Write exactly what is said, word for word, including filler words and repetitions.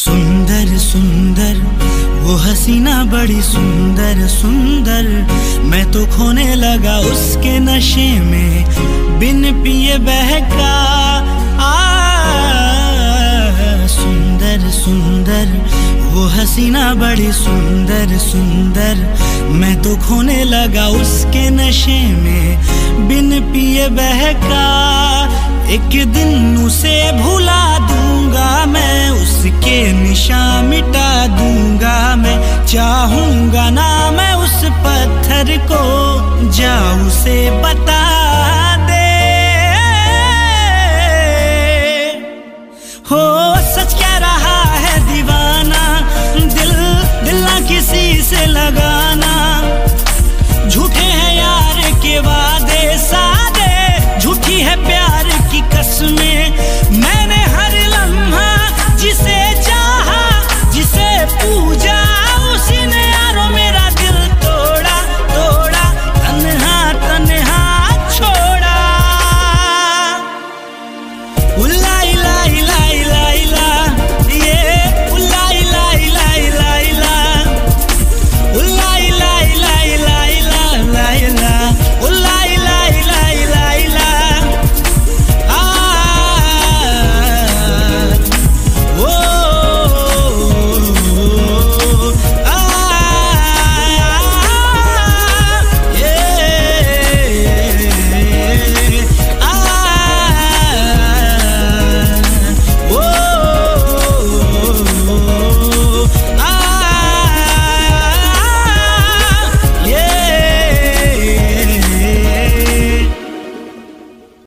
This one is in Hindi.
सुंदर सुंदर वो हसीना बड़ी सुंदर सुंदर, मैं तो खोने लगा उसके नशे में बिन पिए बहका। आ सुंदर सुंदर वो हसीना बड़ी सुंदर सुंदर, मैं तो खोने लगा उसके नशे में बिन पिए बहका। एक दिन उसे भुला दूंगा मैं, उसके निशान मिटा दूंगा मैं, चाहूंगा ना मैं उस पत्थर को, जा उसे बता दे। हो सच कह रहा है दीवाना, दिल दिल ना किसी से लगाना, झूठे हैं यार के वादे सादे, झूठी है प्यार की कसमें। मैंने हर लम्हा जिसे चाहा, जिसे पूजा, उसी ने यारो मेरा दिल तोड़ा तोड़ा, तन्हा तन्हा छोड़ा।